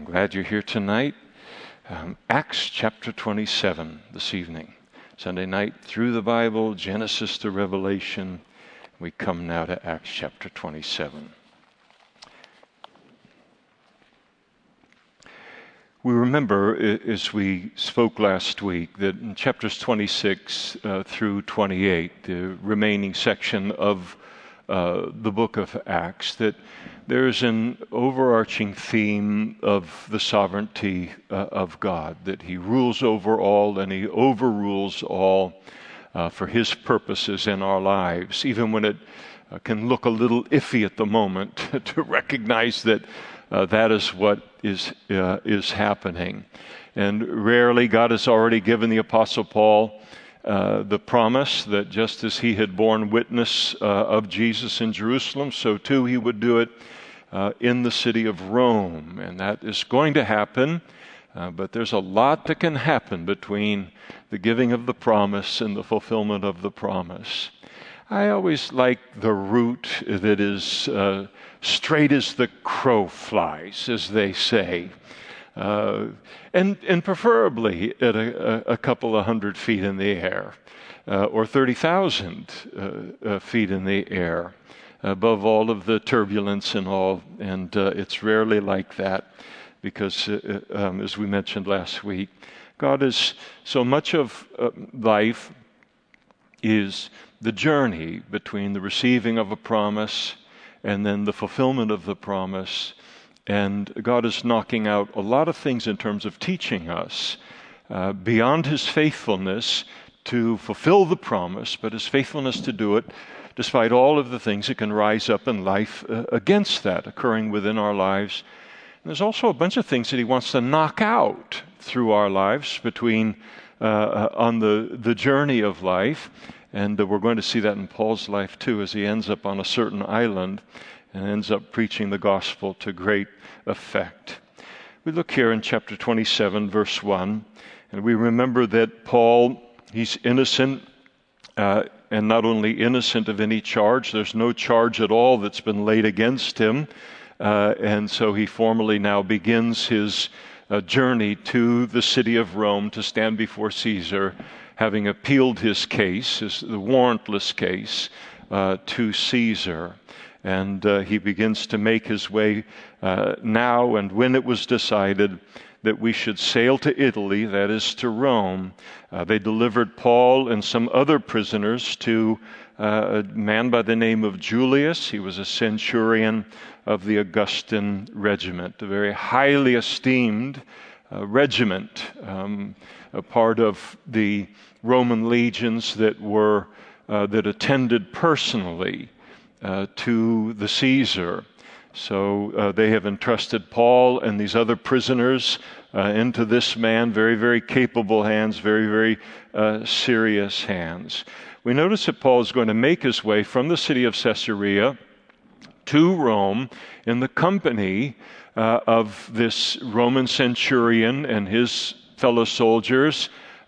I'm glad you're here tonight. Acts chapter 27 this evening. Sunday night through the Bible, Genesis to Revelation. We come now to Acts chapter 27. We remember, as we spoke last week, that in chapters 26 through 28, the remaining section of the book of Acts, that there's an overarching theme of the sovereignty of God, that He rules over all and He overrules all for His purposes in our lives, even when it can look a little iffy at the moment, to recognize that that is what is happening. And rarely God has already given the Apostle Paul the promise that just as he had borne witness of Jesus in Jerusalem, so too he would do it in the city of Rome. And that is going to happen, but there's a lot that can happen between the giving of the promise and the fulfillment of the promise. I always like the route that is straight as the crow flies, as they say. And preferably at a couple of 100 feet in the air, or 30,000 feet in the air, above all of the turbulence and all. And it's rarely like that, because as we mentioned last week, God is so much of life is the journey between the receiving of a promise and then the fulfillment of the promise. And God is knocking out a lot of things in terms of teaching us beyond His faithfulness to fulfill the promise, but His faithfulness to do it despite all of the things that can rise up in life against that occurring within our lives. And there's also a bunch of things that He wants to knock out through our lives between on the journey of life. And we're going to see that in Paul's life too, as he ends up on a certain island and ends up preaching the gospel to great effect. We look here in chapter 27, verse 1, and we remember that Paul, he's innocent, and not only innocent of any charge, there's no charge at all that's been laid against him, and so he formally now begins his journey to the city of Rome to stand before Caesar, having appealed his case, the warrantless case, to Caesar. And he begins to make his way now, and when it was decided that we should sail to Italy, that is to Rome, they delivered Paul and some other prisoners to a man by the name of Julius. He was a centurion of the Augustan regiment, a very highly esteemed regiment, a part of the Roman legions that were that attended personally to the Caesar. So they have entrusted Paul and these other prisoners into this man, very, very capable hands, very, very serious hands. We notice that Paul is going to make his way from the city of Caesarea to Rome in the company of this Roman centurion and his fellow soldiers,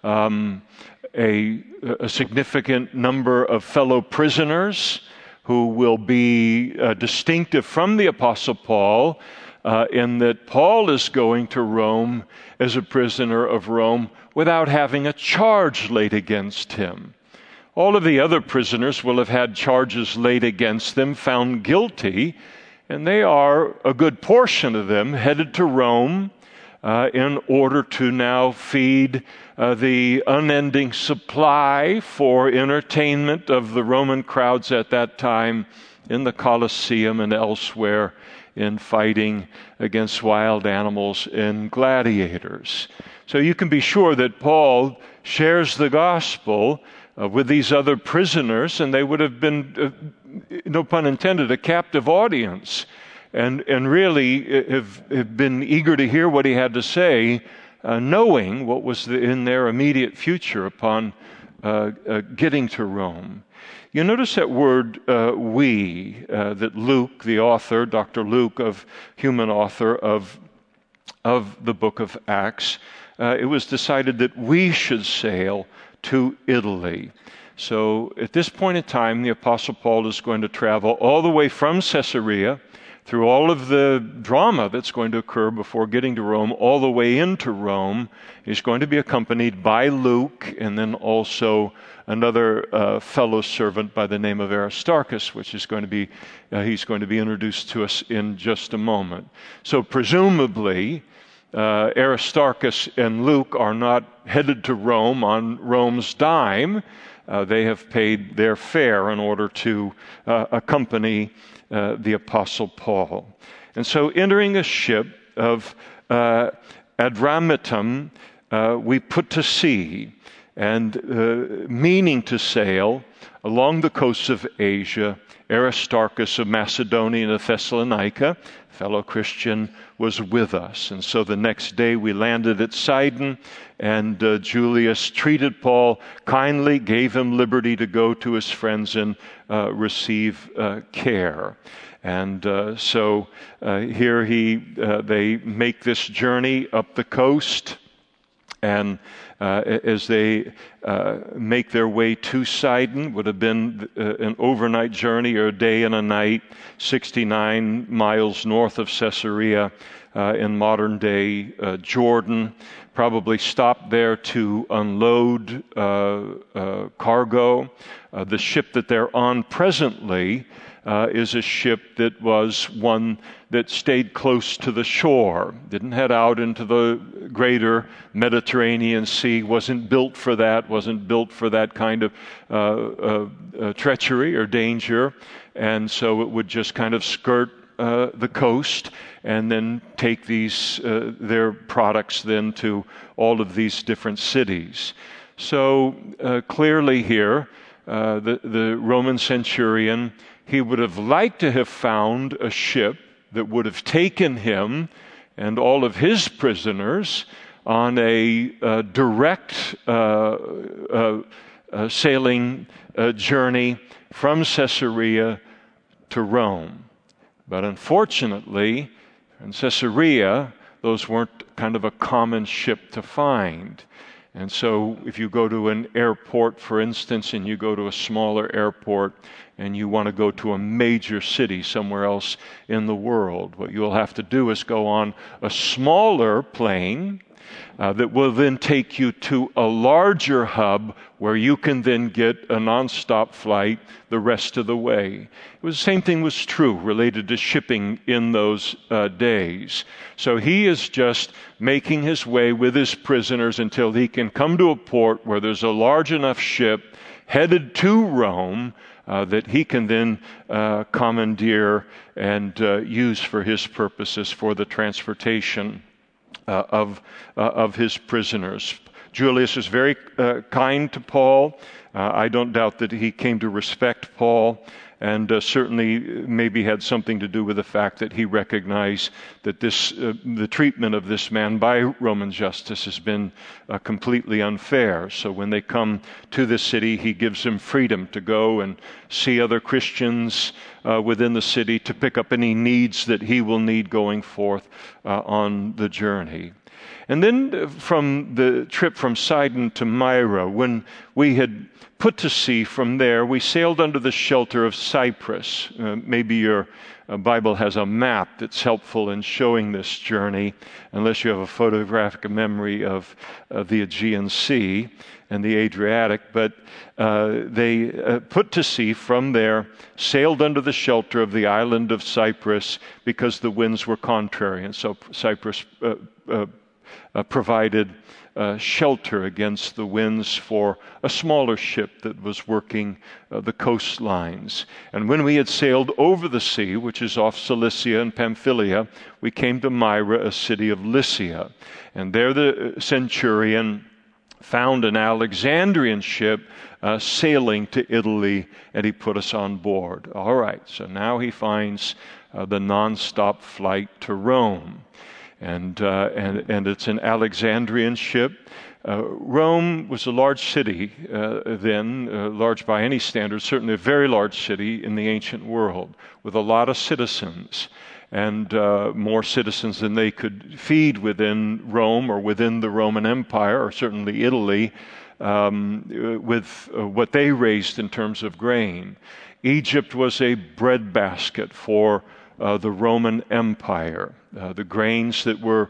a significant number of fellow prisoners who will be distinctive from the Apostle Paul, in that Paul is going to Rome as a prisoner of Rome without having a charge laid against him. All of the other prisoners will have had charges laid against them, found guilty, and they are, a good portion of them, headed to Rome in order to now feed the unending supply for entertainment of the Roman crowds at that time in the Colosseum and elsewhere in fighting against wild animals and gladiators. So you can be sure that Paul shares the gospel with these other prisoners, and they would have been, no pun intended, a captive audience, and really have been eager to hear what he had to say, knowing what was in their immediate future upon getting to Rome. You notice that word we, that Luke, the author, Dr. Luke, human author of the book of Acts, it was decided that we should sail to Italy. So at this point in time, the Apostle Paul is going to travel all the way from Caesarea through all of the drama that's going to occur before getting to Rome, all the way into Rome, he's going to be accompanied by Luke and then also another fellow servant by the name of Aristarchus, which is going to be, he's going to be introduced to us in just a moment. So presumably, Aristarchus and Luke are not headed to Rome on Rome's dime. They have paid their fare in order to accompany the Apostle Paul. And so entering a ship of Adramyttum, we put to sea, and meaning to sail along the coasts of Asia. Aristarchus of Macedonia and of Thessalonica, fellow Christian, was with us. And so the next day we landed at Sidon, and Julius treated Paul kindly, gave him liberty to go to his friends and receive care. And so here they make this journey up the coast, and as they make their way to Sidon, would have been an overnight journey or a day and a night, 69 miles north of Caesarea in modern-day Jordan. Probably stopped there to unload cargo. The ship that they're on presently is a ship that was one that stayed close to the shore, didn't head out into the greater Mediterranean Sea, wasn't built for that kind of treachery or danger, and so it would just kind of skirt the coast and then take their products then to all of these different cities. So clearly here, the Roman centurion, he would have liked to have found a ship that would have taken him and all of his prisoners on a direct sailing journey from Caesarea to Rome. But unfortunately, in Caesarea, those weren't kind of a common ship to find. And so if you go to an airport, for instance, and you go to a smaller airport and you want to go to a major city somewhere else in the world, what you'll have to do is go on a smaller plane that will then take you to a larger hub where you can then get a nonstop flight the rest of the way. The same thing was true related to shipping in those days. So he is just making his way with his prisoners until he can come to a port where there's a large enough ship headed to Rome that he can then commandeer and use for his purposes for the transportation of his prisoners. Julius is very kind to Paul. I don't doubt that he came to respect Paul, and certainly maybe had something to do with the fact that he recognized that the treatment of this man by Roman justice has been completely unfair. So when they come to the city, he gives them freedom to go and see other Christians within the city, to pick up any needs that he will need going forth on the journey. And then from the trip from Sidon to Myra, when we had put to sea from there, we sailed under the shelter of Cyprus. Maybe your Bible has a map that's helpful in showing this journey, unless you have a photographic memory of the Aegean Sea and the Adriatic. But they put to sea from there, sailed under the shelter of the island of Cyprus because the winds were contrary. And so Cyprus provided shelter against the winds for a smaller ship that was working the coastlines. And when we had sailed over the sea, which is off Cilicia and Pamphylia, we came to Myra, a city of Lycia. And there the centurion found an Alexandrian ship sailing to Italy, and he put us on board. All right, so now he finds the nonstop flight to Rome. And it's an Alexandrian ship. Rome was a large city then, large by any standard, certainly a very large city in the ancient world, with a lot of citizens, and more citizens than they could feed within Rome or within the Roman Empire, or certainly Italy, with what they raised in terms of grain. Egypt was a breadbasket for the Roman Empire. The grains that were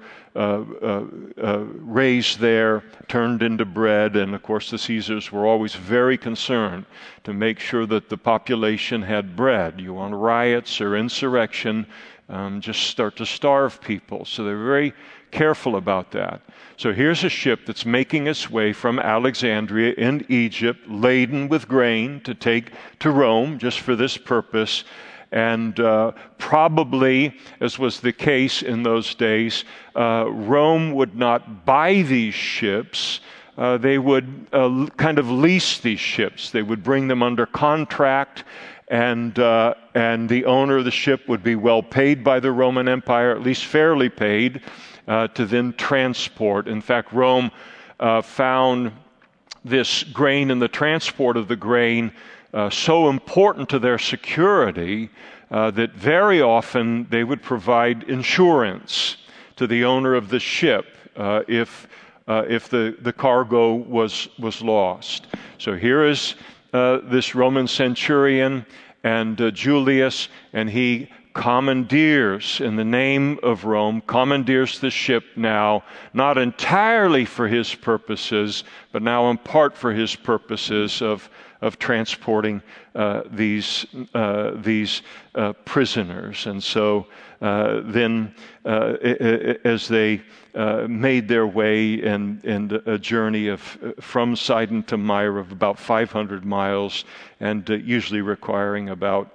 raised there turned into bread, and of course the Caesars were always very concerned to make sure that the population had bread. You want riots or insurrection, just start to starve people. So they're very careful about that. So here's a ship that's making its way from Alexandria in Egypt, laden with grain to take to Rome just for this purpose. And probably, as was the case in those days, Rome would not buy these ships. They would kind of lease these ships. They would bring them under contract, and the owner of the ship would be well paid by the Roman Empire, at least fairly paid, to then transport. In fact, Rome found this grain and the transport of the grain so important to their security that very often they would provide insurance to the owner of the ship if the cargo was lost. So here is this Roman centurion and Julius, and he commandeers, in the name of Rome, commandeers the ship now, not entirely for his purposes, but now in part for his purposes of transporting these prisoners. And so then as they made their way in a journey from Sidon to Myra of about 500 miles, and usually requiring about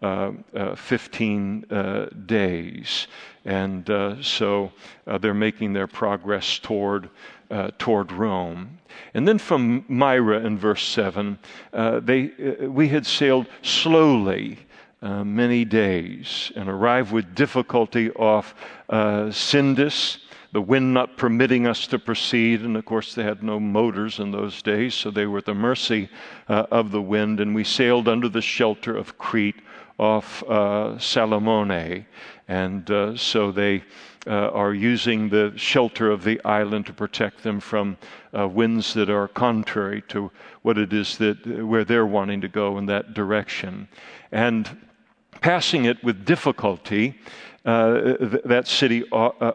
15 days. And so they're making their progress toward Rome. And then from Myra in verse 7, we had sailed slowly many days and arrived with difficulty off Sindus, the wind not permitting us to proceed. And of course, they had no motors in those days, so they were at the mercy of the wind. And we sailed under the shelter of Crete off Salamone. And so they are using the shelter of the island to protect them from winds that are contrary to what it is where they're wanting to go in that direction. And passing it with difficulty, that city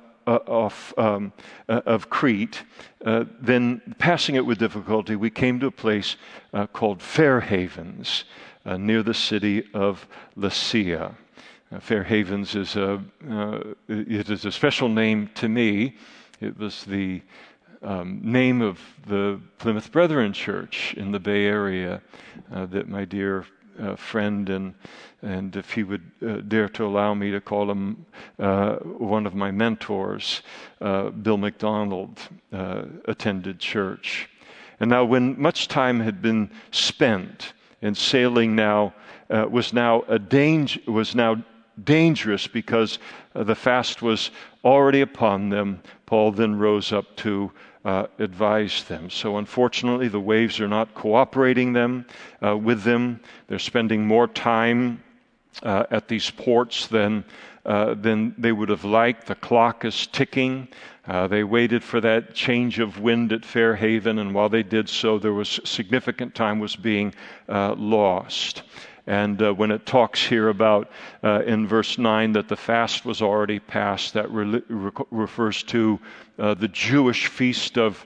of Crete, then passing it with difficulty, we came to a place called Fair Havens, near the city of Lasea. Fair Havens is a special name to me. It was the name of the Plymouth Brethren Church in the Bay Area that my dear friend, and if he would dare to allow me to call him one of my mentors, Bill McDonald, attended church. And now when much time had been spent, and sailing now was now dangerous because the fast was already upon them, Paul then rose up to advise them. So unfortunately, the waves are not cooperating with them. They're spending more time at these ports than they would have liked. The clock is ticking. They waited for that change of wind at Fair Haven, and while they did so, there was significant time was being lost. And when it talks here about in verse 9 that the fast was already past, that refers to the Jewish feast of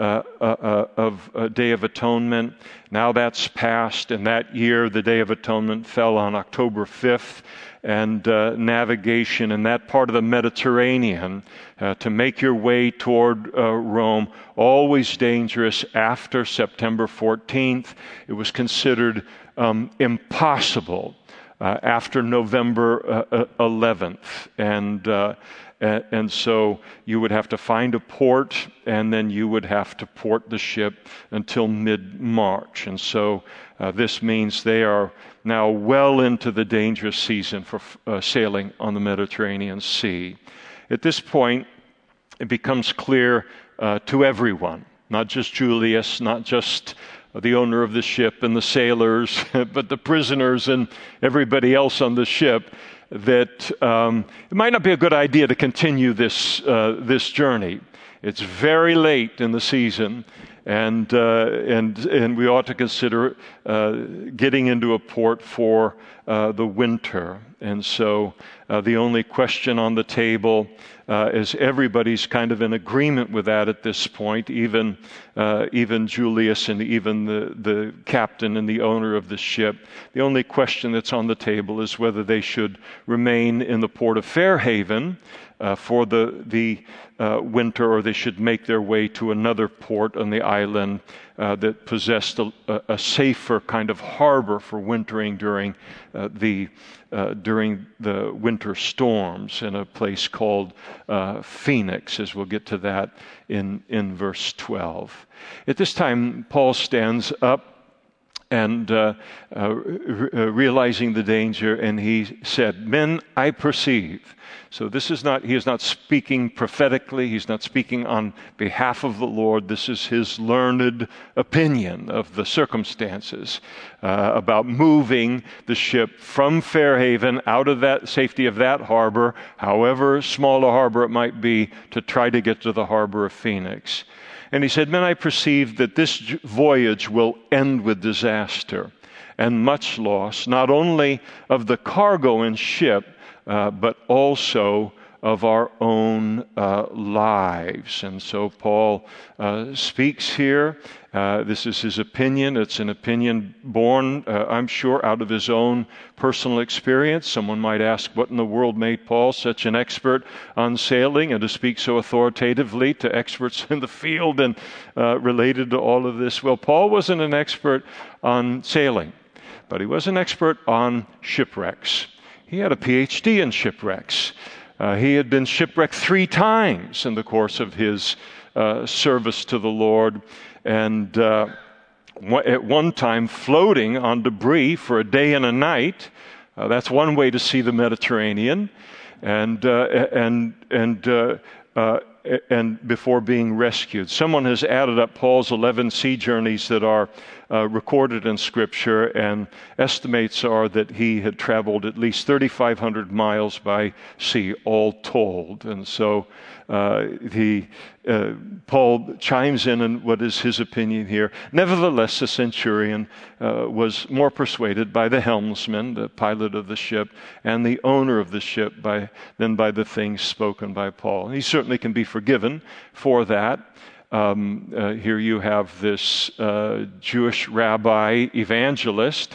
Day of Atonement. Now that's past, and that year the Day of Atonement fell on October 5th, and navigation in that part of the Mediterranean to make your way toward Rome, always dangerous after September 14th. It was considered impossible after November 11th. And so you would have to find a port, and then you would have to port the ship until mid-March. And so this means they are now well into the dangerous season for sailing on the Mediterranean Sea. At this point, it becomes clear to everyone, not just Julius, not just the owner of the ship and the sailors, but the prisoners and everybody else on the ship, that it might not be a good idea to continue this journey. It's very late in the season, and we ought to consider getting into a port for the winter. And so the only question on the table is everybody's kind of in agreement with that at this point, even Julius and even the captain and the owner of the ship. The only question that's on the table is whether they should remain in the port of Fairhaven for the winter, or they should make their way to another port on the island that possessed a safer kind of harbor for wintering during the winter storms, in a place called Phoenix, as we'll get to that in verse 12. At this time, Paul stands up and realizing the danger, and he said, "Men, I perceive." So he is not speaking prophetically. He's not speaking on behalf of the Lord. This is his learned opinion of the circumstances about moving the ship from Fairhaven out of that safety of that harbor, however small a harbor it might be, to try to get to the harbor of Phoenix. And he said, "Men, I perceive that this voyage will end with disaster and much loss, not only of the cargo and ship, but also of our own lives." And so Paul speaks here. This is his opinion. It's an opinion born, I'm sure, out of his own personal experience. Someone might ask, what in the world made Paul such an expert on sailing and to speak so authoritatively to experts in the field and related to all of this? Well, Paul wasn't an expert on sailing, but he was an expert on shipwrecks. He had a PhD in shipwrecks. He had been shipwrecked 3 times in the course of his service to the Lord, and at one time floating on debris for a day and a night. That's one way to see the Mediterranean, and before being rescued. Someone has added up Paul's 11 sea journeys that are recorded in Scripture, and estimates are that he had traveled at least 3,500 miles by sea, all told. And so Paul chimes in on what is his opinion here. Nevertheless, the centurion was more persuaded by the helmsman, the pilot of the ship, and the owner of the ship than by the things spoken by Paul. He certainly can be forgiven for that. Here you have this Jewish rabbi evangelist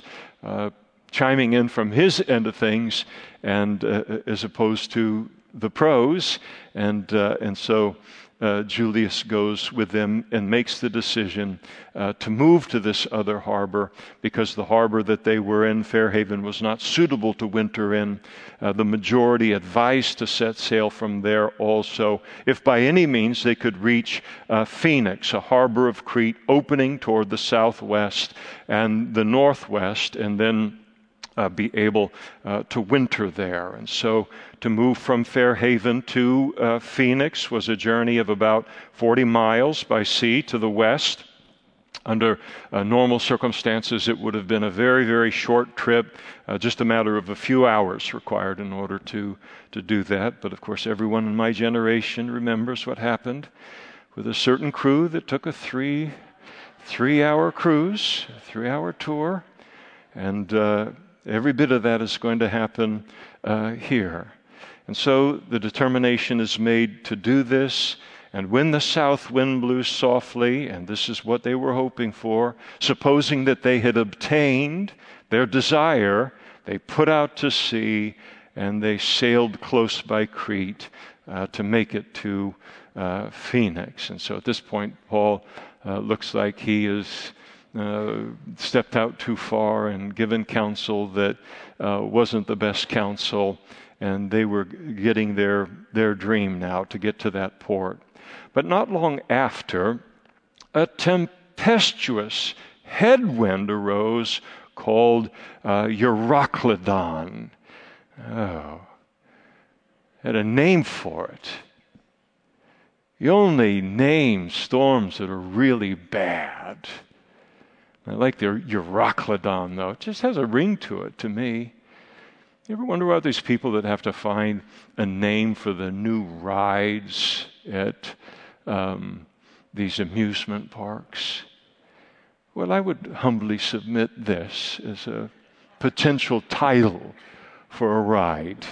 chiming in from his end of things, and as opposed to the pros, and so Julius goes with them and makes the decision to move to this other harbor, because the harbor that they were in, Fairhaven, was not suitable to winter in. The majority advised to set sail from there also, if by any means they could reach Phoenix, a harbor of Crete opening toward the southwest and the northwest, and then be able to winter there. And so to move from Fairhaven to Phoenix was a journey of about 40 miles by sea to the west. Under normal circumstances, it would have been a very, very short trip, just a matter of a few hours required in order to do that. But of course, everyone in my generation remembers what happened with a certain crew that took a three-hour cruise, a 3-hour tour, and every bit of that is going to happen here. And so the determination is made to do this. And when the south wind blew softly, and this is what they were hoping for, supposing that they had obtained their desire, they put out to sea and they sailed close by Crete to make it to Phoenix. And so at this point, Paul looks like he is stepped out too far and given counsel that wasn't the best counsel, and they were getting their dream now to get to that port. But not long after, a tempestuous headwind arose called Euroclydon. Oh, had a name for it. You only name storms that are really bad. I like the Euroclydon, though. It just has a ring to it, to me. You ever wonder about these people that have to find a name for the new rides at these amusement parks. Well, I would humbly submit this as a potential title for a ride.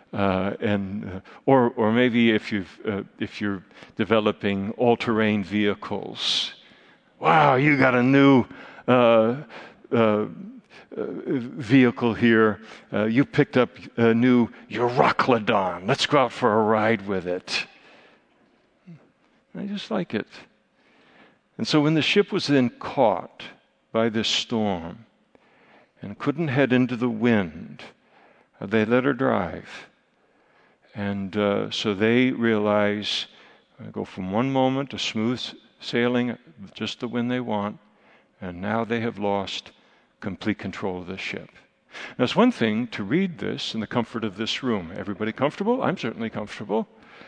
Or maybe if you're developing all-terrain vehicles, wow, you got a new vehicle here. You picked up a new Euroclydon. Let's go out for a ride with it. I just like it. And so when the ship was then caught by this storm and couldn't head into the wind, they let her drive. And so they realize, go from one moment to smooth sailing, just the wind they want, and now they have lost complete control of the ship. Now, it's one thing to read this in the comfort of this room. Everybody comfortable? I'm certainly comfortable.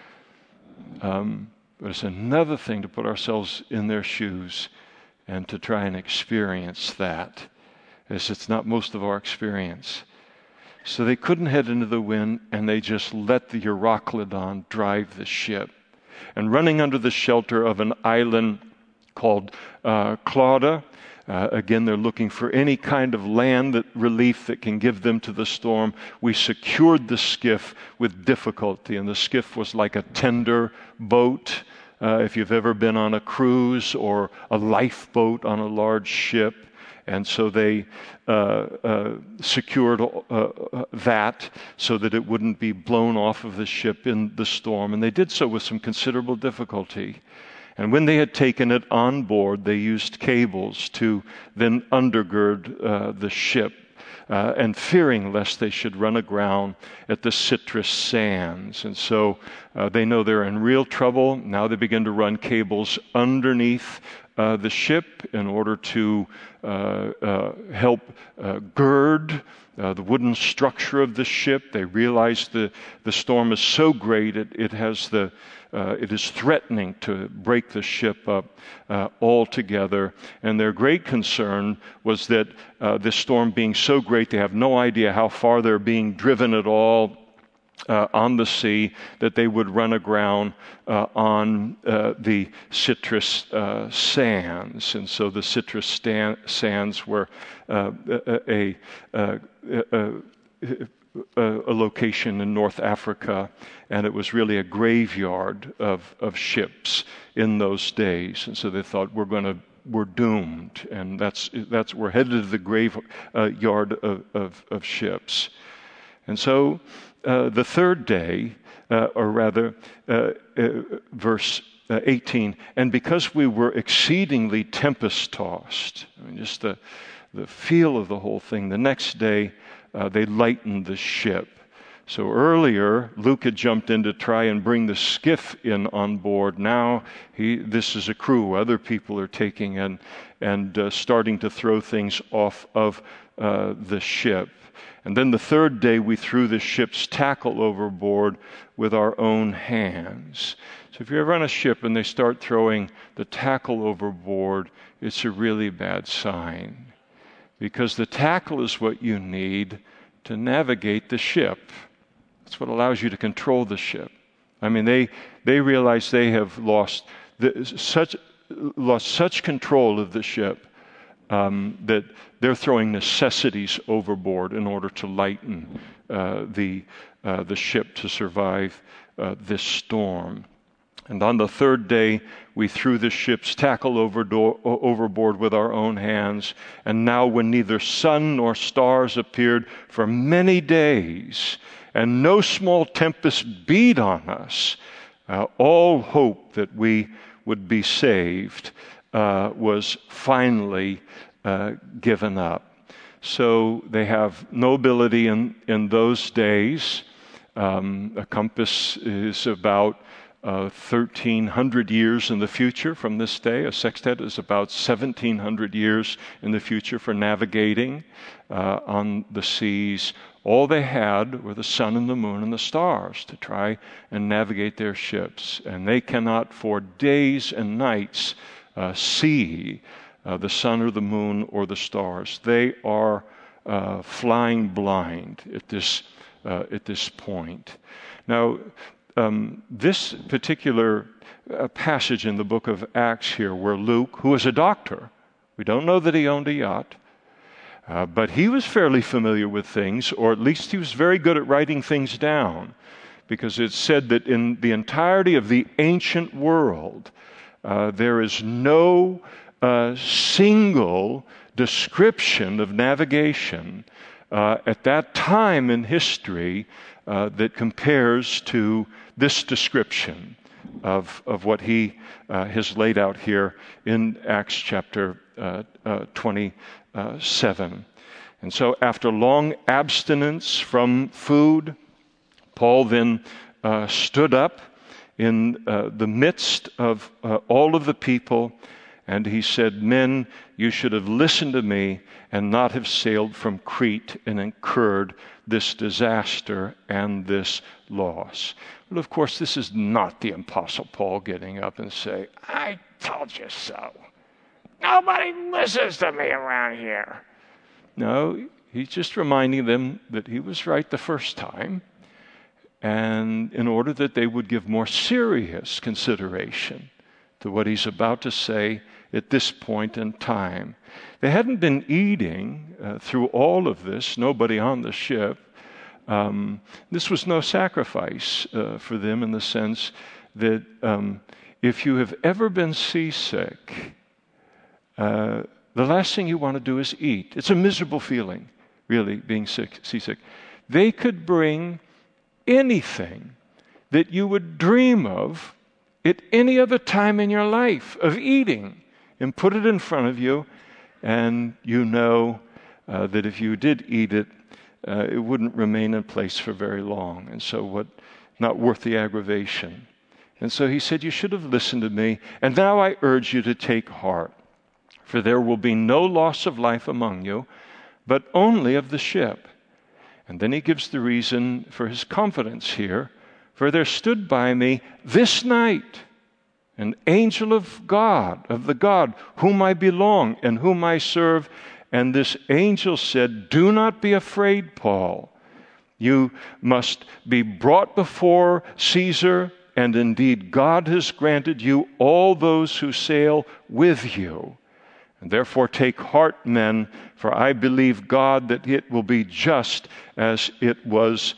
But it's another thing to put ourselves in their shoes and to try and experience that, as it's not most of our experience. So they couldn't head into the wind, and they just let the Euroclydon drive the ship. And running under the shelter of an island called Clauda, again, they're looking for any kind of land relief that can give them to the storm. We secured the skiff with difficulty, and the skiff was like a tender boat. If you've ever been on a cruise or a lifeboat on a large ship. And so they secured that so that it wouldn't be blown off of the ship in the storm. And they did so with some considerable difficulty. And when they had taken it on board, they used cables to then undergird the ship, and fearing lest they should run aground at the citrus sands. And so they know they're in real trouble. Now they begin to run cables underneath the ship in order to help gird the wooden structure of the ship. They realize the storm is so great it is threatening to break the ship up altogether. And their great concern was that this storm being so great, they have no idea how far they're being driven at all on the sea, that they would run aground on the citrus sands. And so the citrus sands were a location in North Africa, and it was really a graveyard of ships in those days. And so they thought, we're doomed, and that's we're headed to the graveyard of ships. And so the third day, or rather, verse 18, and because we were exceedingly tempest-tossed, I mean, just the feel of the whole thing, the next day they lightened the ship. So earlier, Luke had jumped in to try and bring the skiff in on board. Now, this is a crew. Other people are taking and starting to throw things off of the ship. And then the third day, we threw the ship's tackle overboard with our own hands. So if you're ever on a ship and they start throwing the tackle overboard, it's a really bad sign. Because the tackle is what you need to navigate the ship. It's what allows you to control the ship. I mean, they realize they have lost such control of the ship that they're throwing necessities overboard in order to lighten the ship to survive this storm. And on the third day, we threw the ship's tackle overboard with our own hands. And now when neither sun nor stars appeared for many days, and no small tempest beat on us, all hope that we would be saved was finally given up. So they have no ability in those days. A compass is about 1,300 years in the future from this day. A sextant is about 1,700 years in the future for navigating on the seas. All they had were the sun and the moon and the stars to try and navigate their ships. And they cannot for days and nights see the sun or the moon or the stars. They are flying blind at this point. Now, this particular passage in the book of Acts here where Luke, who was a doctor, we don't know that he owned a yacht, but he was fairly familiar with things, or at least he was very good at writing things down, because it's said that in the entirety of the ancient world, there is no single description of navigation at that time in history that compares to this description of what he has laid out here in Acts chapter 27. And so after long abstinence from food, Paul then stood up in the midst of all of the people, and he said, "Men, you should have listened to me and not have sailed from Crete and incurred this disaster and this loss." Well, of course, this is not the Apostle Paul getting up and say, "I told you so. Nobody listens to me around here." No, he's just reminding them that he was right the first time, and in order that they would give more serious consideration to what he's about to say at this point in time. They hadn't been eating through all of this, nobody on the ship. This was no sacrifice for them in the sense that if you have ever been seasick, the last thing you want to do is eat. It's a miserable feeling, really, being seasick. They could bring anything that you would dream of at any other time in your life of eating and put it in front of you, and you know that if you did eat it, it wouldn't remain in place for very long. And so not worth the aggravation. And so he said, "You should have listened to me, and now I urge you to take heart, for there will be no loss of life among you, but only of the ship." And then he gives the reason for his confidence here. "For there stood by me this night an angel of God, of the God whom I belong and whom I serve. And this angel said, 'Do not be afraid, Paul. You must be brought before Caesar, and indeed God has granted you all those who sail with you. And therefore take heart, men, for I believe God that it will be just as it was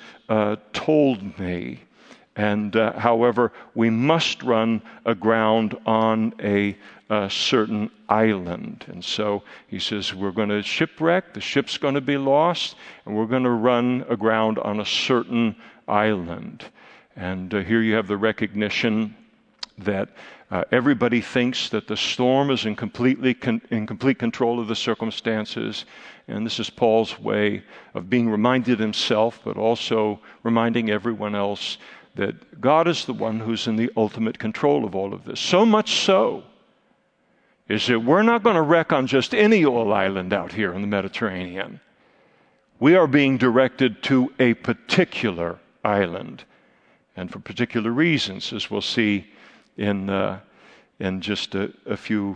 told me. And however, we must run aground on a certain island.'" And so he says, we're going to shipwreck, the ship's going to be lost, and we're going to run aground on a certain island. And here you have the recognition that everybody thinks that the storm is in complete control of the circumstances. And this is Paul's way of being reminded himself, but also reminding everyone else that God is the one who's in the ultimate control of all of this. So much so is that we're not going to wreck on just any old island out here in the Mediterranean. We are being directed to a particular island, and for particular reasons, as we'll see in just a few,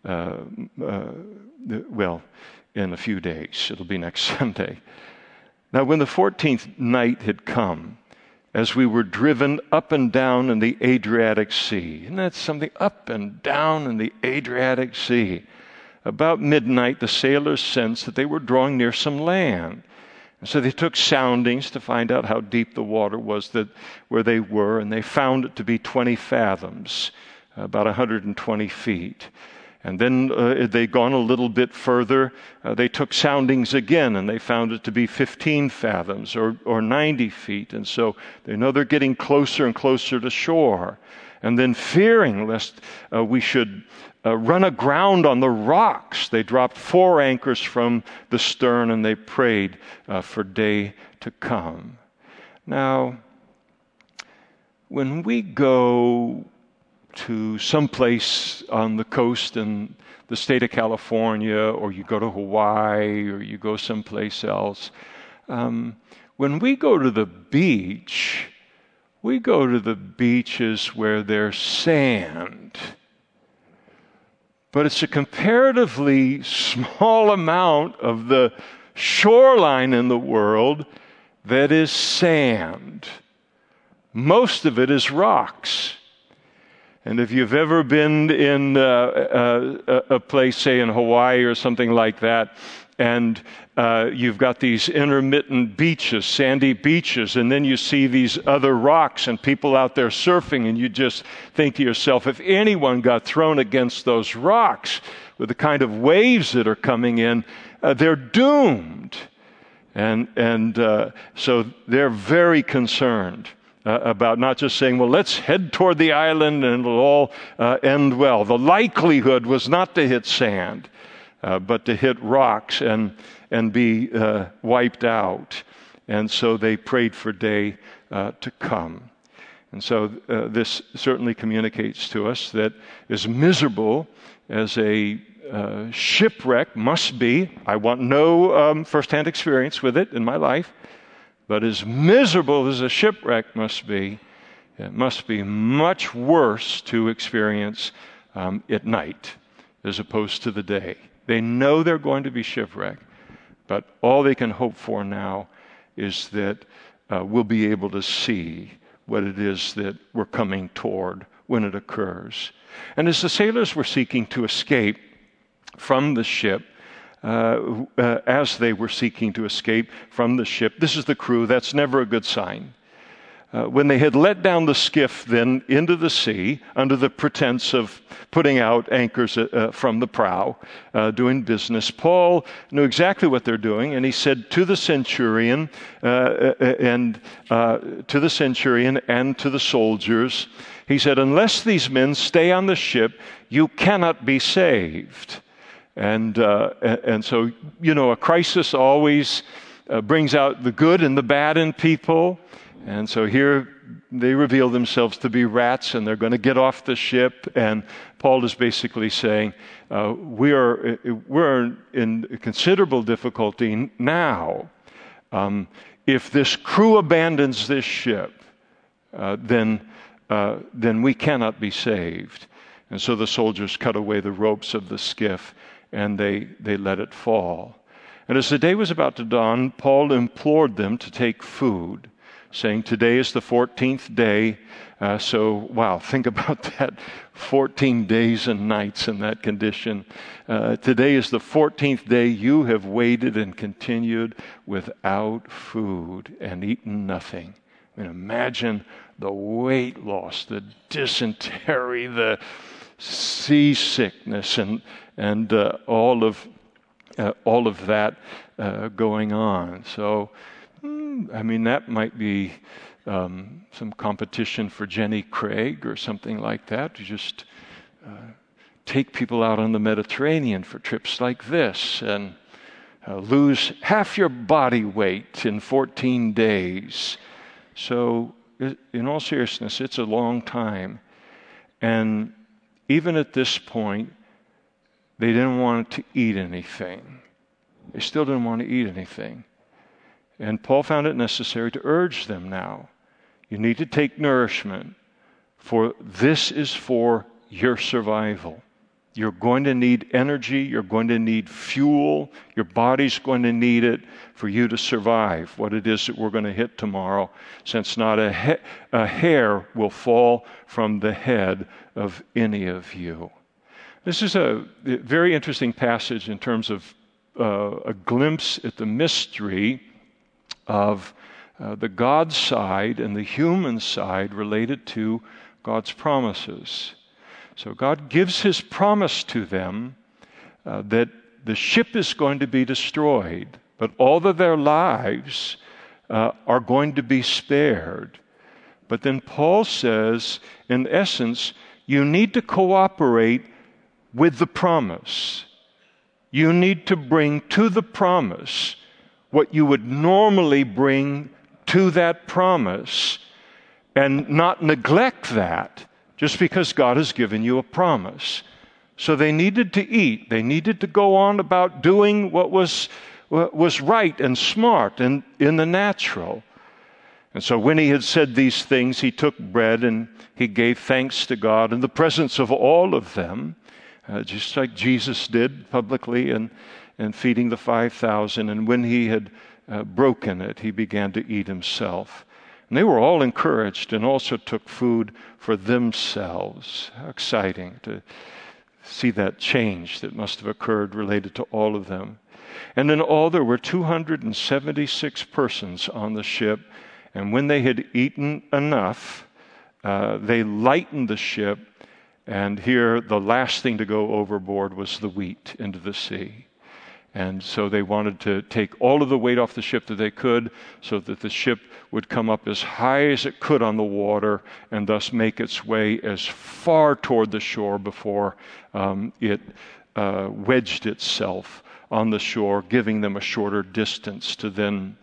in a few days. It'll be next Sunday. Now, when the 14th night had come, as we were driven up and down in the Adriatic Sea. Isn't that something? Up and down in the Adriatic Sea. About midnight, the sailors sensed that they were drawing near some land. And so they took soundings to find out how deep the water was where they were, and they found it to be 20 fathoms, about 120 feet. And then they'd gone a little bit further. They took soundings again, and they found it to be 15 fathoms or 90 feet. And so they know they're getting closer and closer to shore. And then fearing lest we should run aground on the rocks, they dropped 4 anchors from the stern, and they prayed for day to come. Now, when we go to some place on the coast in the state of California, or you go to Hawaii, or you go someplace else, when we go to the beach, we go to the beaches where there's sand. But it's a comparatively small amount of the shoreline in the world that is sand. Most of it is rocks. And if you've ever been in a place, say in Hawaii or something like that, and you've got these intermittent beaches, sandy beaches, and then you see these other rocks and people out there surfing, and you just think to yourself, if anyone got thrown against those rocks with the kind of waves that are coming in, they're doomed. And so they're very concerned about not just saying, well, let's head toward the island and it'll all end well. The likelihood was not to hit sand, but to hit rocks and be wiped out. And so they prayed for day to come. And so this certainly communicates to us that as miserable as a shipwreck must be, I want no firsthand experience with it in my life, but as miserable as a shipwreck must be, it must be much worse to experience at night as opposed to the day. They know they're going to be shipwrecked, but all they can hope for now is that we'll be able to see what it is that we're coming toward when it occurs. And as the sailors were seeking to escape from the ship, as they were seeking to escape from the ship, this is the crew, that's never a good sign. When they had let down the skiff then into the sea under the pretense of putting out anchors from the prow, doing business, Paul knew exactly what they're doing, and he said to the centurion and to the soldiers, he said, unless these men stay on the ship, you cannot be saved. And so, you know, a crisis always brings out the good and the bad in people. And so here they reveal themselves to be rats, and they're going to get off the ship. And Paul is basically saying, we're in considerable difficulty now. If this crew abandons this ship, then we cannot be saved. And so the soldiers cut away the ropes of the skiff, and they let it fall. And as the day was about to dawn, Paul implored them to take food, saying, today is the 14th day. Wow, think about that, 14 days and nights in that condition. Today is the 14th day you have waited and continued without food and eaten nothing. I mean, imagine the weight loss, the dysentery, the seasickness, and all of that going on. So, I mean, that might be some competition for Jenny Craig or something like that, to just take people out on the Mediterranean for trips like this and lose half your body weight in 14 days. So, in all seriousness, it's a long time. And even at this point, they didn't want to eat anything. They still didn't want to eat anything. And Paul found it necessary to urge them now. You need to take nourishment, for this is for your survival. You're going to need energy. You're going to need fuel. Your body's going to need it for you to survive what it is that we're going to hit tomorrow, since not a hair will fall from the head of any of you. This is a very interesting passage in terms of a glimpse at the mystery of the God side and the human side related to God's promises. So God gives his promise to them that the ship is going to be destroyed, but all of their lives are going to be spared. But then Paul says, in essence, you need to cooperate with the promise. You need to bring to the promise what you would normally bring to that promise, and not neglect that just because God has given you a promise. So they needed to eat. They needed to go on about doing what was right and smart and in the natural. And so when he had said these things, he took bread and he gave thanks to God in the presence of all of them, just like Jesus did publicly and feeding the 5,000. And when he had broken it, he began to eat himself. And they were all encouraged and also took food for themselves. How exciting to see that change that must have occurred related to all of them. And in all, there were 276 persons on the ship. And when they had eaten enough, they lightened the ship. And here, the last thing to go overboard was the wheat into the sea. And so they wanted to take all of the weight off the ship that they could so that the ship would come up as high as it could on the water and thus make its way as far toward the shore before it wedged itself on the shore, giving them a shorter distance to then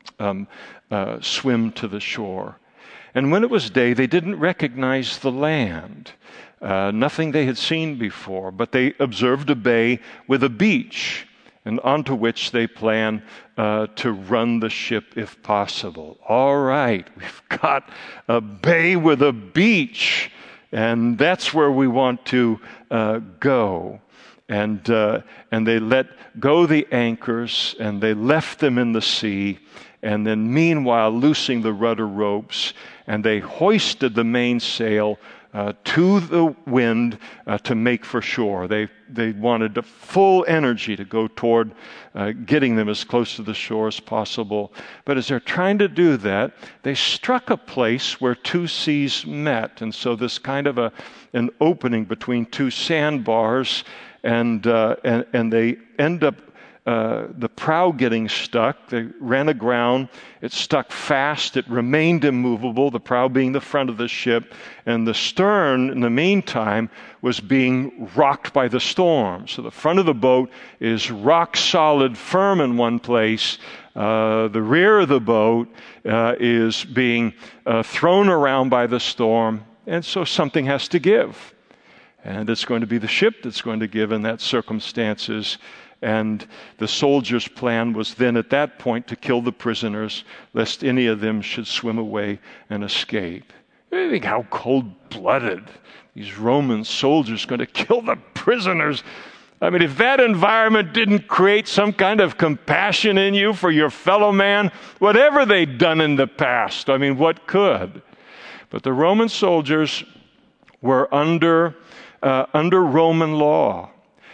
swim to the shore. And when it was day, they didn't recognize the land, nothing they had seen before, but they observed a bay with a beach, and onto which they plan to run the ship if possible. All right, we've got a bay with a beach, and that's where we want to go. And they let go the anchors, and they left them in the sea, and then meanwhile loosing the rudder ropes, and they hoisted the mainsail to the wind to make for shore. They wanted the full energy to go toward getting them as close to the shore as possible. But as they're trying to do that, they struck a place where two seas met. And so this kind of an opening between two sandbars, and they end up the prow getting stuck. They ran aground. It stuck fast. It remained immovable, the prow being the front of the ship. And the stern, in the meantime, was being rocked by the storm. So the front of the boat is rock solid, firm in one place. The rear of the boat is being thrown around by the storm. And so something has to give. And it's going to be the ship that's going to give in that circumstances. And the soldiers' plan was then at that point to kill the prisoners, lest any of them should swim away and escape. You think how cold-blooded these Roman soldiers are going to kill the prisoners. I mean, if that environment didn't create some kind of compassion in you for your fellow man, whatever they'd done in the past, I mean, what could? But the Roman soldiers were under Roman law.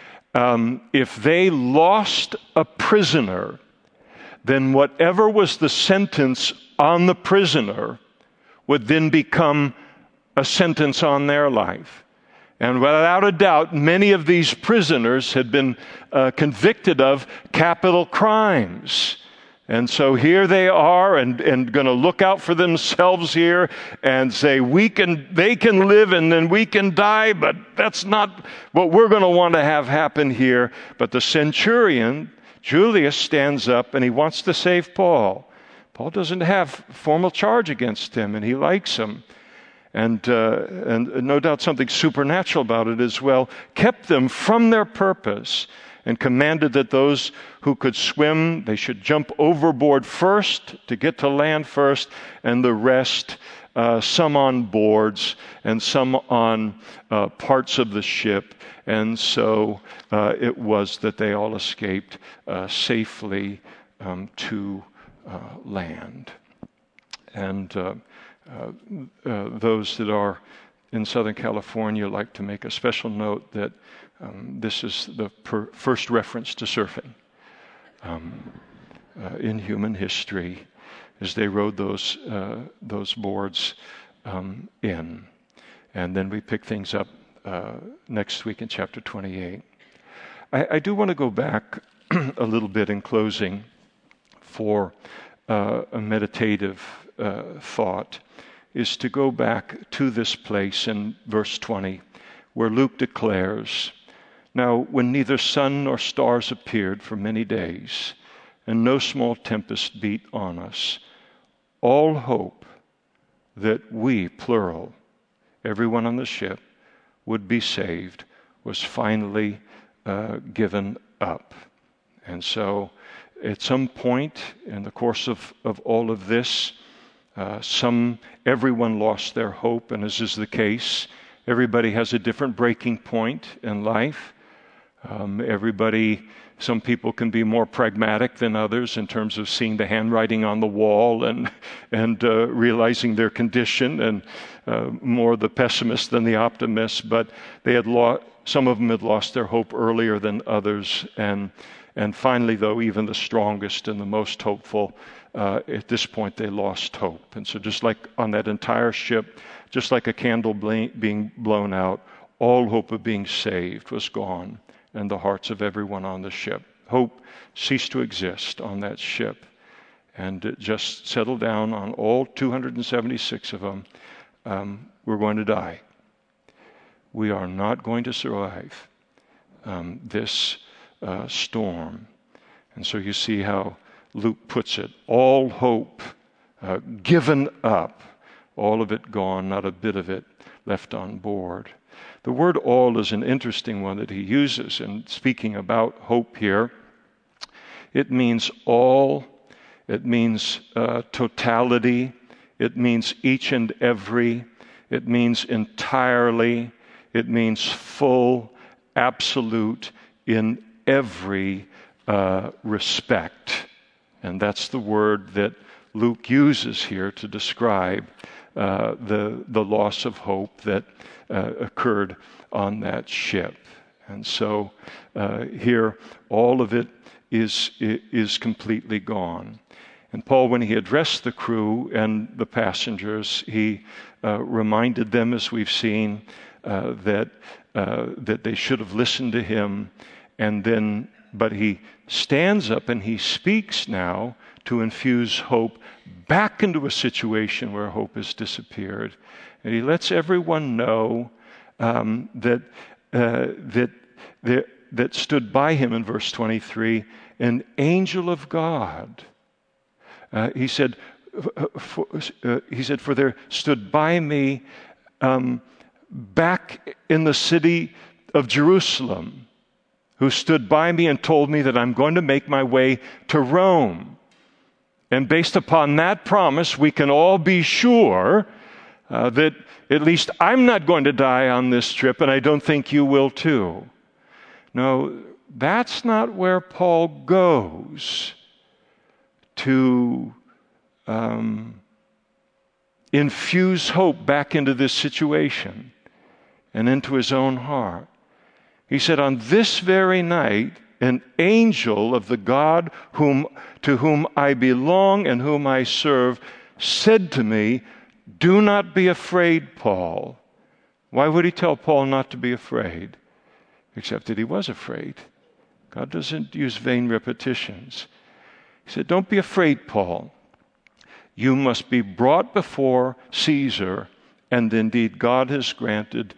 If they lost a prisoner, then whatever was the sentence on the prisoner would then become a sentence on their life. And without a doubt, many of these prisoners had been convicted of capital crimes. And so here they are and going to look out for themselves here and say, they can live and then we can die, but that's not what we're going to want to have happen here. But the centurion, Julius, stands up and he wants to save Paul. Paul doesn't have formal charge against him and he likes him. And no doubt something supernatural about it as well, kept them from their purpose and commanded that those who could swim, they should jump overboard first to get to land first, and the rest, some on boards and some on parts of the ship. And so it was that they all escaped safely to land. And those that are in Southern California like to make a special note that this is the first reference to surfing in human history as they rode those boards in. And then we pick things up next week in chapter 28. I do want to go back a little bit in closing for a meditative thought, is to go back to this place in verse 20 where Luke declares, "Now when neither sun nor stars appeared for many days, and no small tempest beat on us, all hope that we," plural, everyone on the ship, "would be saved was finally given up." And so at some point in the course of all of this, everyone lost their hope, and as is the case, everybody has a different breaking point in life. Some people can be more pragmatic than others in terms of seeing the handwriting on the wall and realizing their condition, and more the pessimist than the optimist. But some of them had lost their hope earlier than others, and finally, though, even the strongest and the most hopeful, at this point they lost hope. And so, just like on that entire ship, just like a candle being blown out, all hope of being saved was gone in the hearts of everyone on the ship. Hope ceased to exist on that ship, and it just settled down on all 276 of them. We're going to die. We are not going to survive this storm. And so you see how Luke puts it. All hope given up, all of it gone, not a bit of it left on board. The word all is an interesting one that he uses in speaking about hope here. It means all, it means totality, it means each and every, it means entirely, it means full, absolute in every respect. And that's the word that Luke uses here to describe the loss of hope that occurred on that ship. And so here, all of it is completely gone. And Paul, when he addressed the crew and the passengers, he reminded them, as we've seen, that they should have listened to him. But he stands up and he speaks now to infuse hope back into a situation where hope has disappeared. And he lets everyone know that stood by him in verse 23, an angel of God. He said, for there stood by me back in the city of Jerusalem, who stood by me and told me that I'm going to make my way to Rome. And based upon that promise, we can all be sure that at least I'm not going to die on this trip, and I don't think you will too. No, that's not where Paul goes to infuse hope back into this situation and into his own heart. He said, on this very night, an angel of the God to whom I belong and whom I serve said to me, do not be afraid, Paul. Why would he tell Paul not to be afraid? Except that he was afraid. God doesn't use vain repetitions. He said, don't be afraid, Paul. You must be brought before Caesar, and indeed God has granted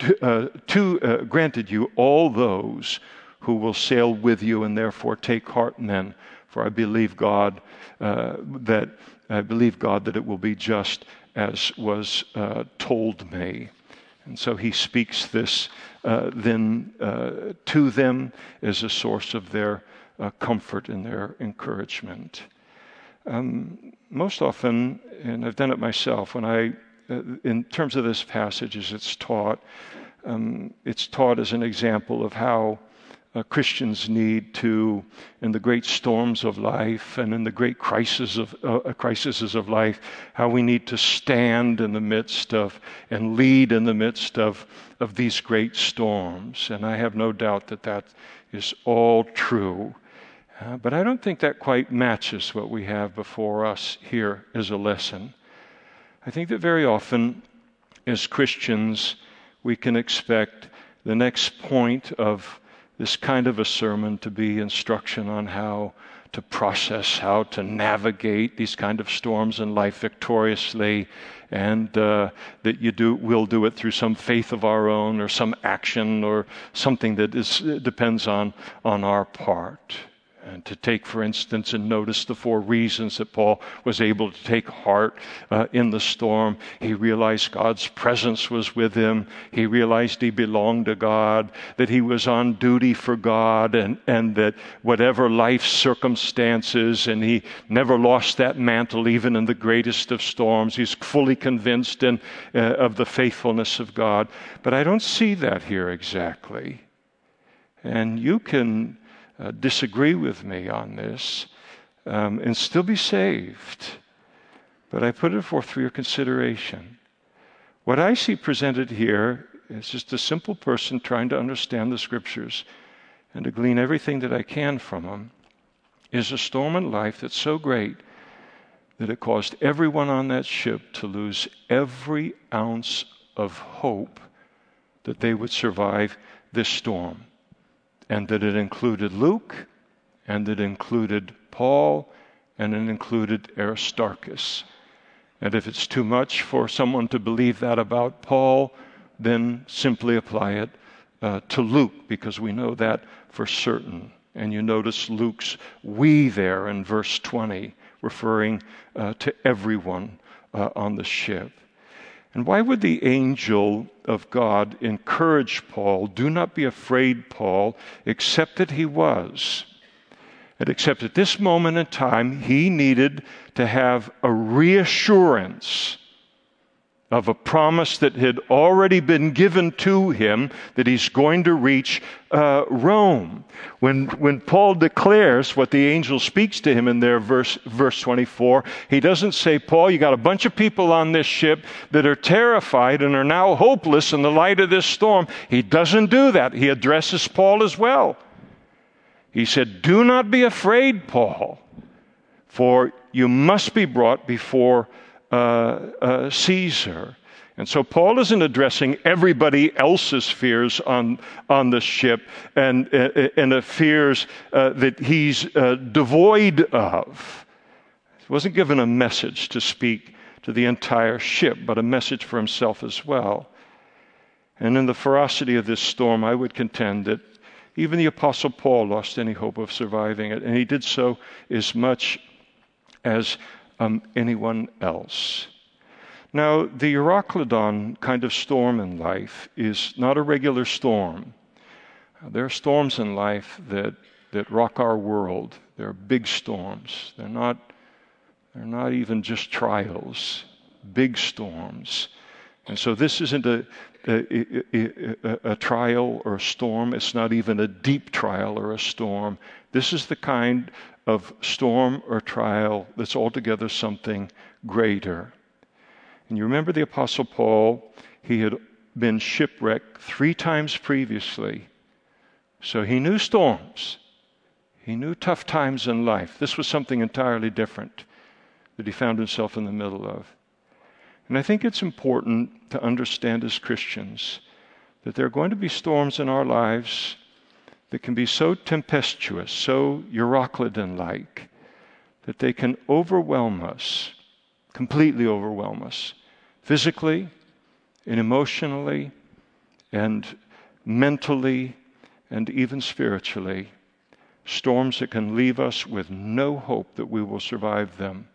you all those who will sail with you, and therefore take heart, men, for I believe God that it will be just as was told me. And so he speaks this then to them as a source of their comfort and their encouragement. Most often, and I've done it myself, when in terms of this passage as it's taught as an example of how Christians need to, in the great storms of life and in the great crises of life, how we need to stand in the midst of and lead in the midst of these great storms. And I have no doubt that is all true. But I don't think that quite matches what we have before us here as a lesson. I think that very often, as Christians, we can expect the next point of this kind of a sermon to be instruction on how to process, how to navigate these kind of storms in life victoriously, and that we'll do it through some faith of our own or some action or something that depends on our part. And to take, for instance, and notice the 4 reasons that Paul was able to take heart in the storm. He realized God's presence was with him. He realized he belonged to God, that he was on duty for God, and that whatever life's circumstances, and he never lost that mantle even in the greatest of storms. He's fully convinced of the faithfulness of God. But I don't see that here exactly. And you can disagree with me on this and still be saved. But I put it forth for your consideration. What I see presented here is just a simple person trying to understand the Scriptures and to glean everything that I can from them, is a storm in life that's so great that it caused everyone on that ship to lose every ounce of hope that they would survive this storm. And that it included Luke, and it included Paul, and it included Aristarchus. And if it's too much for someone to believe that about Paul, then simply apply it to Luke, because we know that for certain. And you notice Luke's "we" there in verse 20, referring to everyone on the ship. And why would the angel of God encourage Paul? Do not be afraid, Paul, except that he was. And except at this moment in time, he needed to have a reassurance of a promise that had already been given to him, that he's going to reach Rome. When Paul declares what the angel speaks to him in there, verse 24, he doesn't say, Paul, you got a bunch of people on this ship that are terrified and are now hopeless in the light of this storm. He doesn't do that. He addresses Paul as well. He said, do not be afraid, Paul, for you must be brought before Caesar. And so Paul isn't addressing everybody else's fears on the ship and the fears that he's devoid of. He wasn't given a message to speak to the entire ship, but a message for himself as well. And in the ferocity of this storm, I would contend that even the Apostle Paul lost any hope of surviving it, and he did so as much as anyone else. Now, the Euroclydon kind of storm in life is not a regular storm. There are storms in life that rock our world. They're big storms. They're not even just trials, big storms. And so this isn't a trial or a storm. It's not even a deep trial or a storm. This is the kind of storm or trial that's altogether something greater. And you remember the Apostle Paul, he had been shipwrecked 3 times previously. So he knew storms. He knew tough times in life. This was something entirely different that he found himself in the middle of. And I think it's important to understand as Christians that there are going to be storms in our lives that can be so tempestuous, so Euroclydon-like, that they can overwhelm us, completely overwhelm us, physically and emotionally and mentally and even spiritually. Storms that can leave us with no hope that we will survive them.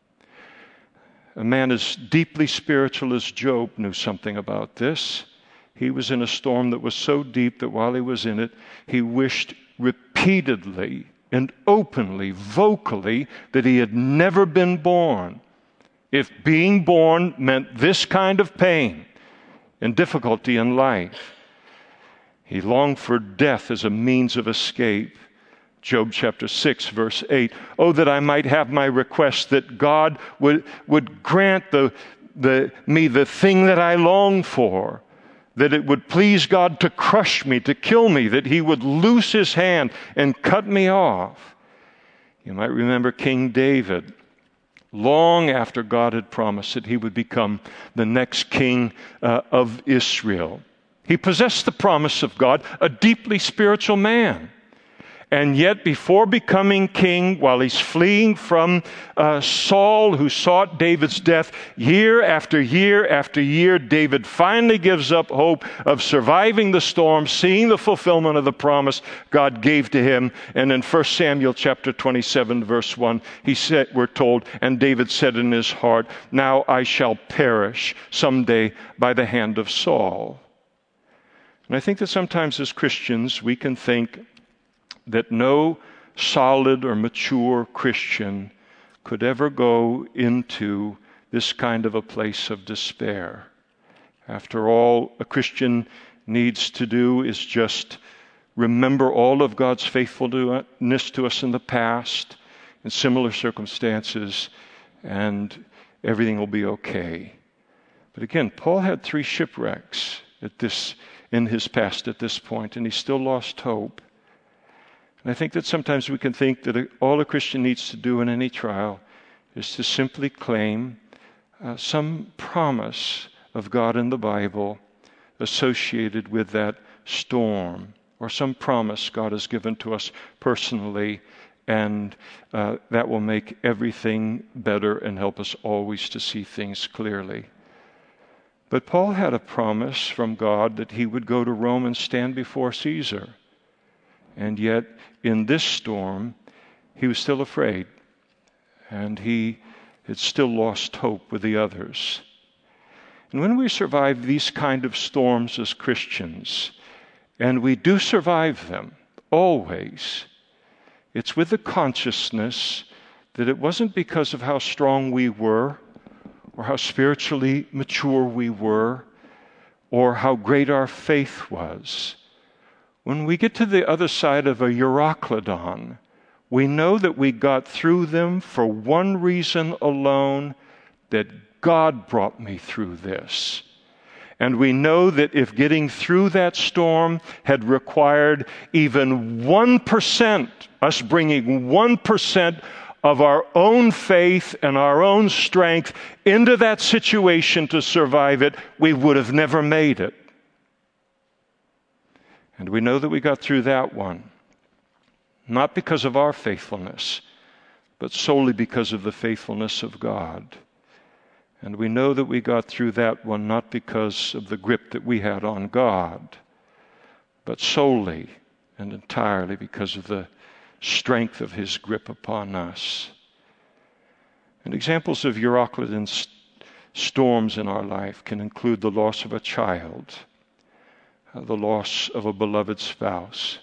A man as deeply spiritual as Job knew something about this. He was in a storm that was so deep that while he was in it, he wished repeatedly and openly, vocally, that he had never been born. If being born meant this kind of pain and difficulty in life, he longed for death as a means of escape. Job chapter 6, verse 8. Oh, that I might have my request, that God would grant me the thing that I long for, that it would please God to crush me, to kill me, that he would loose his hand and cut me off. You might remember King David, long after God had promised that he would become the next king of Israel. He possessed the promise of God, a deeply spiritual man. And yet, before becoming king, while he's fleeing from Saul, who sought David's death, year after year after year, David finally gives up hope of surviving the storm, seeing the fulfillment of the promise God gave to him. And in 1 Samuel chapter 27, verse 1, we're told, and David said in his heart, now I shall perish someday by the hand of Saul. And I think that sometimes as Christians, we can think that no solid or mature Christian could ever go into this kind of a place of despair. After all, a Christian needs to do is just remember all of God's faithfulness to us in the past, in similar circumstances, and everything will be okay. But again, Paul had 3 shipwrecks in his past at this point, and he still lost hope. And I think that sometimes we can think that all a Christian needs to do in any trial is to simply claim some promise of God in the Bible associated with that storm, or some promise God has given to us personally, and that will make everything better and help us always to see things clearly. But Paul had a promise from God that he would go to Rome and stand before Caesar. And yet, in this storm, he was still afraid, and he had still lost hope with the others. And when we survive these kind of storms as Christians, and we do survive them, always, it's with the consciousness that it wasn't because of how strong we were, or how spiritually mature we were, or how great our faith was. When we get to the other side of a Euroclydon, we know that we got through them for one reason alone, that God brought me through this. And we know that if getting through that storm had required even 1%, us bringing 1% of our own faith and our own strength into that situation to survive it, we would have never made it. And we know that we got through that one, not because of our faithfulness, but solely because of the faithfulness of God. And we know that we got through that one not because of the grip that we had on God, but solely and entirely because of the strength of His grip upon us. And examples of Euroclydon storms in our life can include the loss of a child, the loss of a beloved spouse,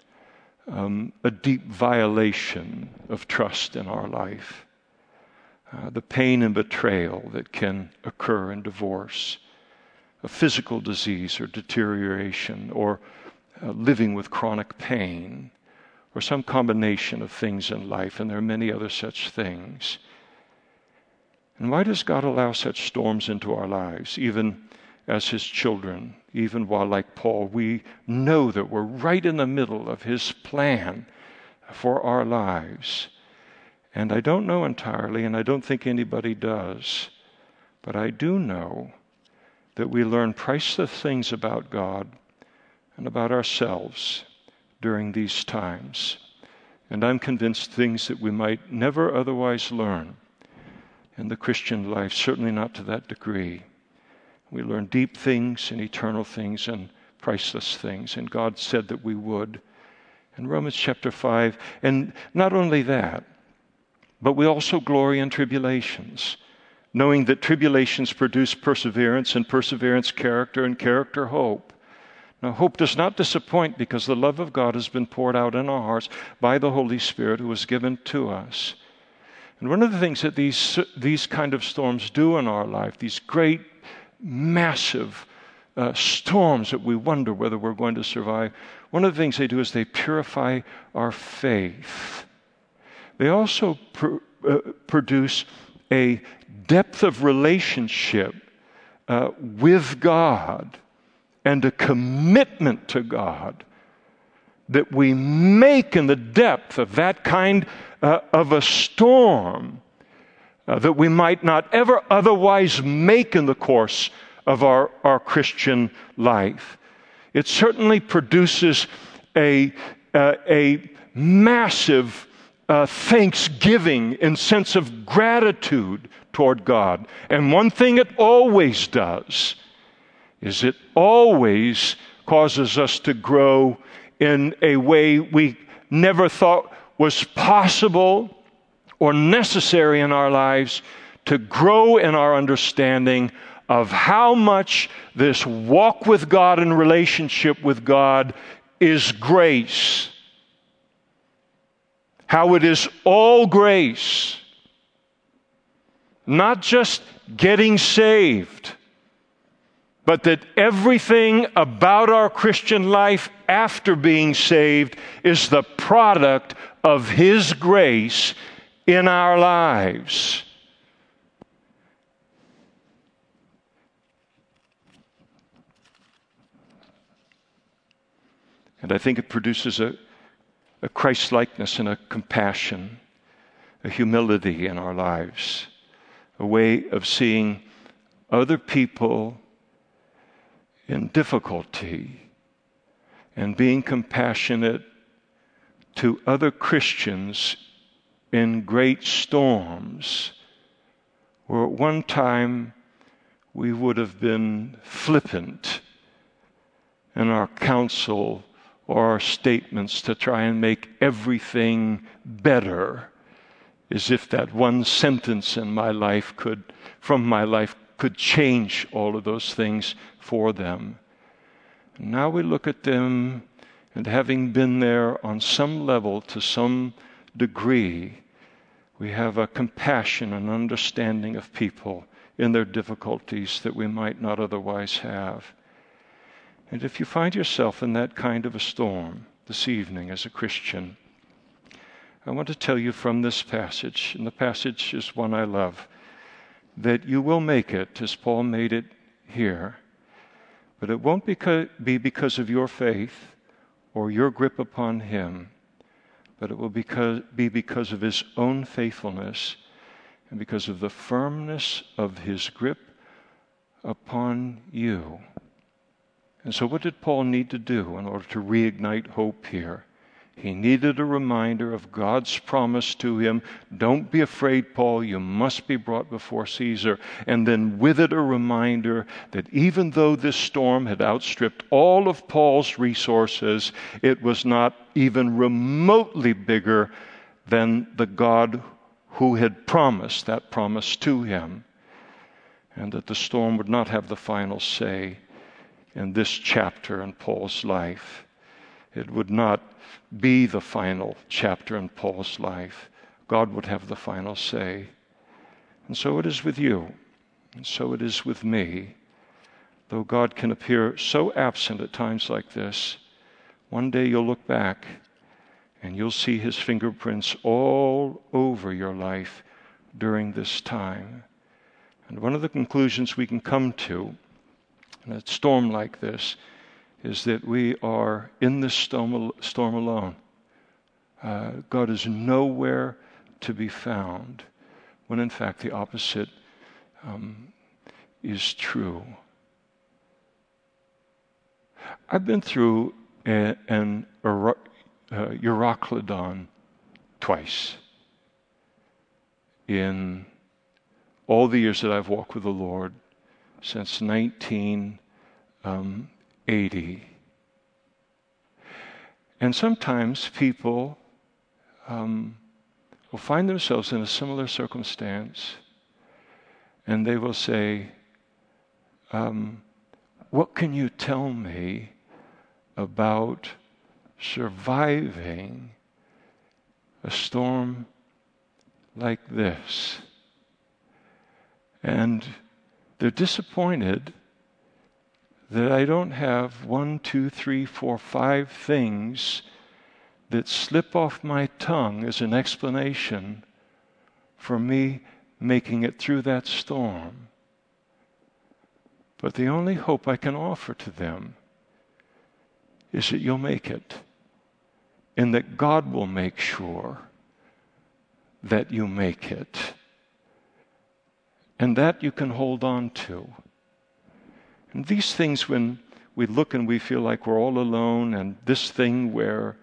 a deep violation of trust in our life, the pain and betrayal that can occur in divorce, a physical disease or deterioration, or living with chronic pain, or some combination of things in life, and there are many other such things. And why does God allow such storms into our lives, even as His children, even while, like Paul, we know that we're right in the middle of His plan for our lives? And I don't know entirely, and I don't think anybody does, but I do know that we learn priceless things about God and about ourselves during these times. And I'm convinced things that we might never otherwise learn in the Christian life, certainly not to that degree. We learn deep things and eternal things and priceless things, and God said that we would in Romans chapter 5. And not only that, but we also glory in tribulations, knowing that tribulations produce perseverance, and perseverance character, and character hope. Now, hope does not disappoint, because the love of God has been poured out in our hearts by the Holy Spirit who was given to us. And one of the things that these kind of storms do in our life, these great, massive storms that we wonder whether we're going to survive, one of the things they do is they purify our faith. They also produce a depth of relationship with God and a commitment to God that we make in the depth of that kind of a storm that we might not ever otherwise make in the course of our Christian life. It certainly produces a massive thanksgiving and sense of gratitude toward God. And one thing it always does is it always causes us to grow in a way we never thought was possible or necessary in our lives, to grow in our understanding of how much this walk with God and relationship with God is grace. How it is all grace. Not just getting saved. but that everything about our Christian life after being saved is the product of His grace in our lives. And I think it produces a Christ-likeness and a compassion, a humility in our lives, a way of seeing other people in difficulty and being compassionate to other Christians in great storms, where at one time we would have been flippant in our counsel or our statements to try and make everything better, as if that one sentence in my life from my life could change all of those things for them. And now we look at them, and having been there on some level to some degree, we have a compassion and understanding of people in their difficulties that we might not otherwise have. And if you find yourself in that kind of a storm this evening as a Christian, I want to tell you from this passage, and the passage is one I love, that you will make it as Paul made it here. But it won't be because of your faith or your grip upon Him, but it will be because of His own faithfulness and because of the firmness of His grip upon you. And so what did Paul need to do in order to reignite hope here? He needed a reminder of God's promise to him. Don't be afraid, Paul, you must be brought before Caesar. And then with it a reminder that even though this storm had outstripped all of Paul's resources, it was not even remotely bigger than the God who had promised that promise to him. And that the storm would not have the final say in this chapter in Paul's life. It would not be the final chapter in Paul's life. God would have the final say. And so it is with you, and so it is with me. Though God can appear so absent at times like this, one day you'll look back and you'll see His fingerprints all over your life during this time. And one of the conclusions we can come to in a storm like this is that we are in this storm alone. God is nowhere to be found, when in fact the opposite is true. I've been through an Euroclydon twice in all the years that I've walked with the Lord since 1980. And sometimes people will find themselves in a similar circumstance, and they will say, what can you tell me about surviving a storm like this? And they're disappointed that I don't have 1, 2, 3, 4, 5 things that slip off my tongue as an explanation for me making it through that storm. But the only hope I can offer to them is that you'll make it, and that God will make sure that you make it, and that you can hold on to. And these things, when we look and we feel like we're all alone, and this thing where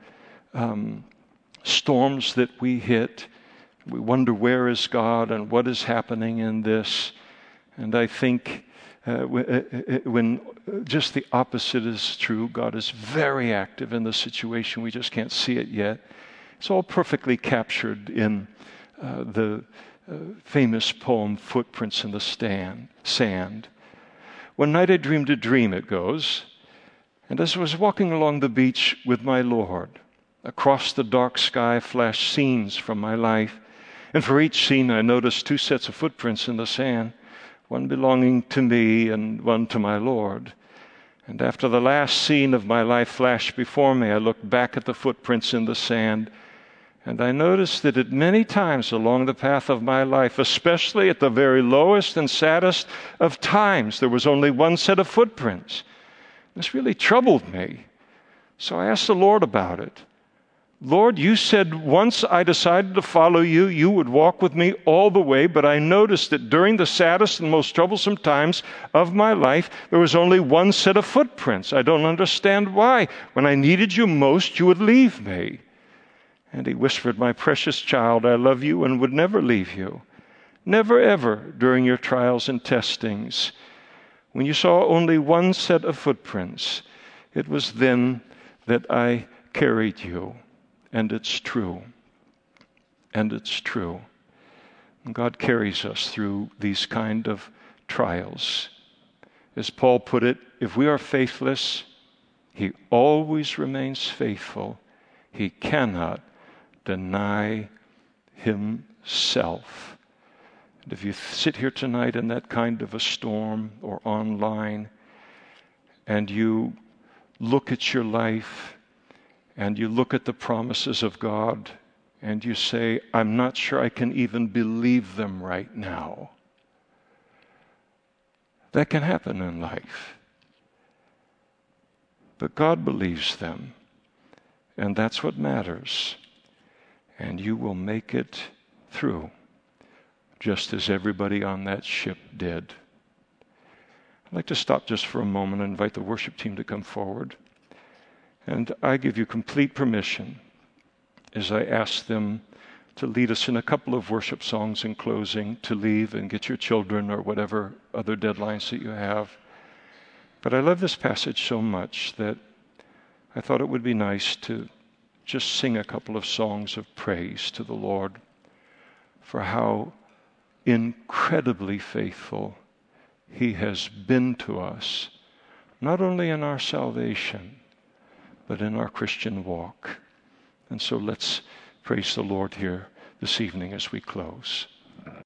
storms that we hit, we wonder where is God and what is happening in this. And I think when just the opposite is true, God is very active in the situation. We just can't see it yet. It's all perfectly captured in the famous poem, Footprints in the Sand. One night I dreamed a dream, it goes, and as I was walking along the beach with my Lord, across the dark sky flashed scenes from my life, and for each scene I noticed 2 sets of footprints in the sand, one belonging to me and one to my Lord. And after the last scene of my life flashed before me, I looked back at the footprints in the sand, and I noticed that at many times along the path of my life, especially at the very lowest and saddest of times, there was only one set of footprints. This really troubled me. So I asked the Lord about it. Lord, you said once I decided to follow you, you would walk with me all the way, but I noticed that during the saddest and most troublesome times of my life, there was only one set of footprints. I don't understand why. When I needed you most, you would leave me. And he whispered, my precious child, I love you and would never leave you. Never ever during your trials and testings. When you saw only one set of footprints, it was then that I carried you. And it's true. And it's true. And God carries us through these kind of trials. As Paul put it, if we are faithless, he always remains faithful. He cannot deny himself. And if you sit here tonight in that kind of a storm or online, and you look at your life, and you look at the promises of God, and you say, I'm not sure I can even believe them right now. That can happen in life. But God believes them, and that's what matters. And you will make it through, just as everybody on that ship did. I'd like to stop just for a moment and invite the worship team to come forward. And I give you complete permission as I ask them to lead us in a couple of worship songs in closing, to leave and get your children or whatever other deadlines that you have. But I love this passage so much that I thought it would be nice to just sing a couple of songs of praise to the Lord for how incredibly faithful he has been to us, not only in our salvation, but in our Christian walk. And so let's praise the Lord here this evening as we close.